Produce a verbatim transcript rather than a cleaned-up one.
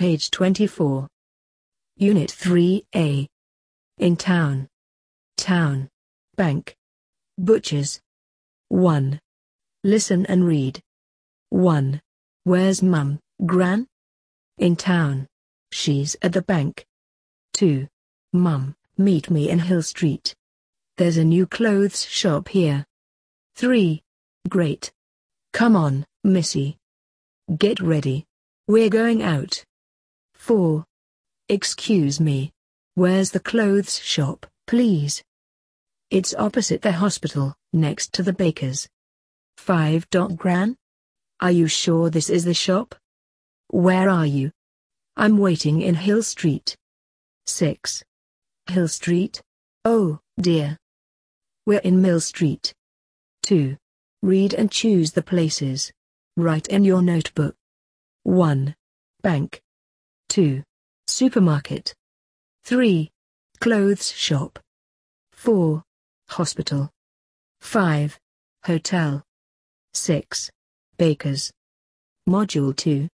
page twenty-four. Unit three A. In town. Town. Bank. Butchers. one. Listen and read. one. Where's Mum, Gran? In town. She's at the bank. two. Mum, meet me in Hill Street. There's a new clothes shop here. three. Great. Come on, Missy. Get ready. We're going out. four. Excuse me. Where's the clothes shop, please? It's opposite the hospital, next to the baker's. five. Gran? Are you sure this is the shop? Where are you? I'm waiting in Hill Street. six. Hill Street? Oh, dear. We're in Mill Street. two. Read and choose the places. Write in your notebook. one. Bank. two. Supermarket. three. Clothes shop. four. Hospital. five. Hotel. six. Baker's. Module two.